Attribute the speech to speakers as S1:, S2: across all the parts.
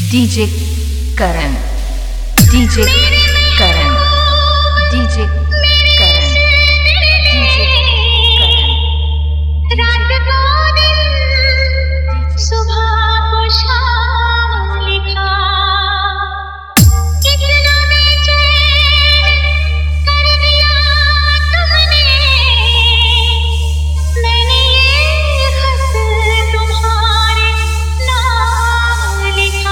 S1: DJ Karan, DJ Karan, DJ Karan, DJ Karan. रात को दिन, सुबह को शाम लिखा, कितना बेचैन कर दिया तुमने, मैंने ये खत तुम्हारे नाम लिखा।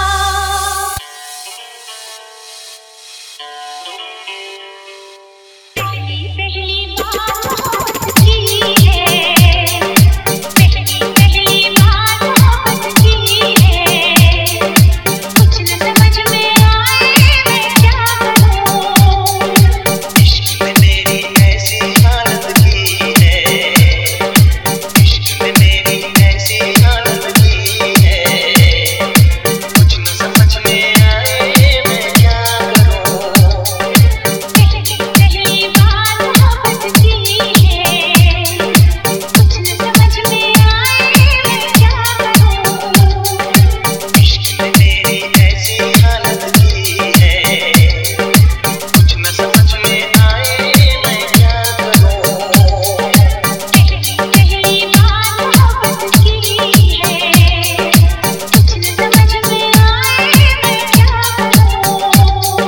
S1: पहली पहली बात की है, पहली पहली बात की है, कुछ न समझ में आए मैं क्या करूं।
S2: इश्क में मेरी ऐसी हालत की है, इश्क में मेरी ऐसी हालत की है, कुछ न समझ में आए मैं क्या करूं।
S1: पहली पहली बात की है, कुछ न समझ में आए मैं क्या करूं।
S2: इश्क में मेरी ऐसी हालत की है, कुछ न समझ में आए मैं क्या करूं।
S1: पहली पहली बात की है, कुछ न समझ में आए मैं क्या करूं।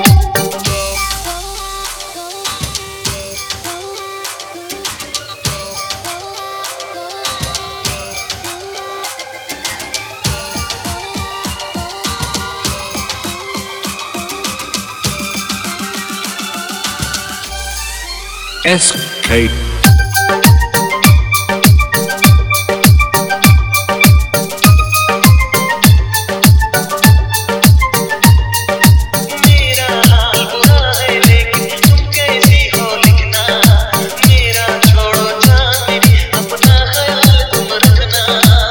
S3: SK
S2: मेरा हाल बुरा है लेकिन तुम कैसी हो लिखना, मेरा छोड़ो जान मेरी, अपना ख्याल तुम रखना।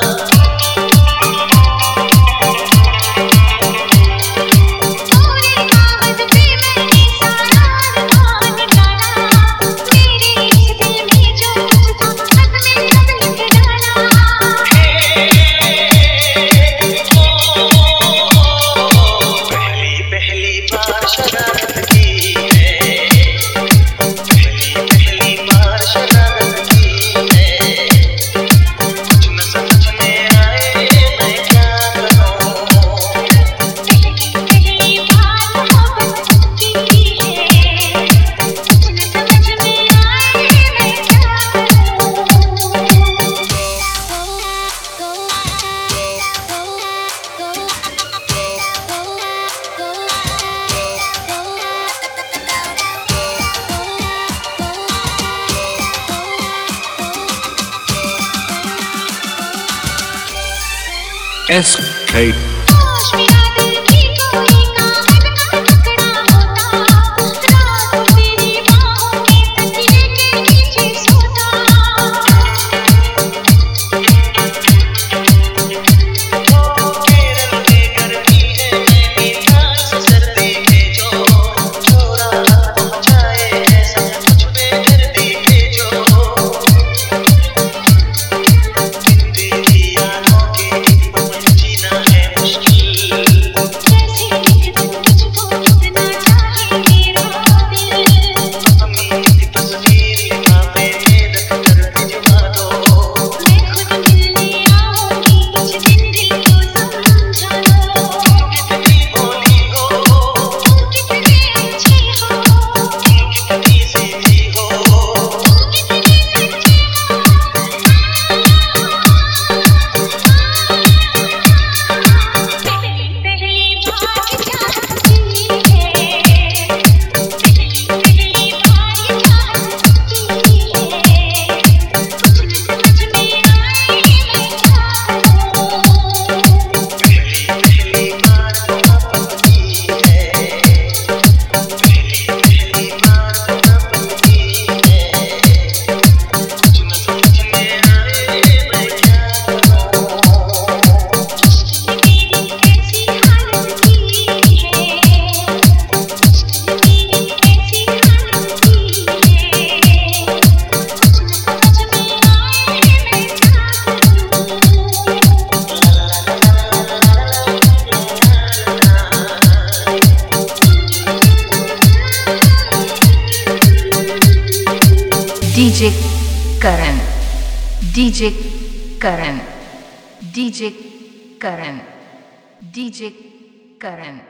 S1: पूरे कागज पे मैंने सारा अरमान डाला, मेरे इस दिल में जो कुछ था खत में सब लिख डाला।
S2: पहली पहली बार शरारत की है, पहली पहली बार शरारत की है, कुछ न समझ में आए मैं क्या करूं।
S1: पहली पहली बात की है, कुछ न समझ में आए मैं क्या करूं।
S3: SK
S1: होश मेरा दिल की कोई कागज ना पकड़ा होता, रात तेरी बाहों में तकिए के नीचे सोता।
S2: केरल में गर्मी है, नैनीताल से सर्दी भेजो, छोरा पहुंचाए ऐसा मुझ पे दर्दी भेजो। इन तेरी यादों के बिन जीना है मुश्किल,
S4: DJ Karan, DJ Karan, DJ Karan, DJ Karan.